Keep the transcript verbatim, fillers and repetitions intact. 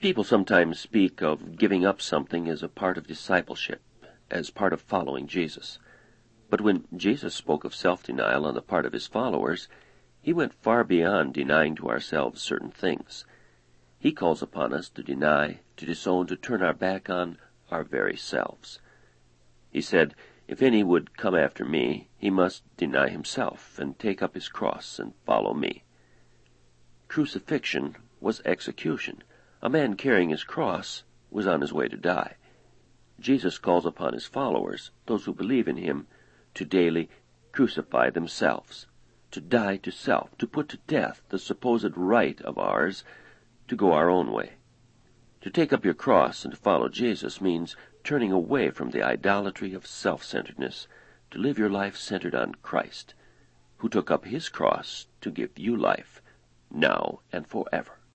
People sometimes speak of giving up something as a part of discipleship, as part of following Jesus. But when Jesus spoke of self-denial on the part of his followers, he went far beyond denying to ourselves certain things. He calls upon us to deny, to disown, to turn our back on our very selves. He said, "If any would come after me, he must deny himself, and take up his cross, and follow me." Crucifixion was execution. A man carrying his cross was on his way to die. Jesus calls upon his followers, those who believe in him, to daily crucify themselves, to die to self, to put to death the supposed right of ours to go our own way. To take up your cross and to follow Jesus means turning away from the idolatry of self-centeredness to live your life centered on Christ, who took up his cross to give you life, now and forever.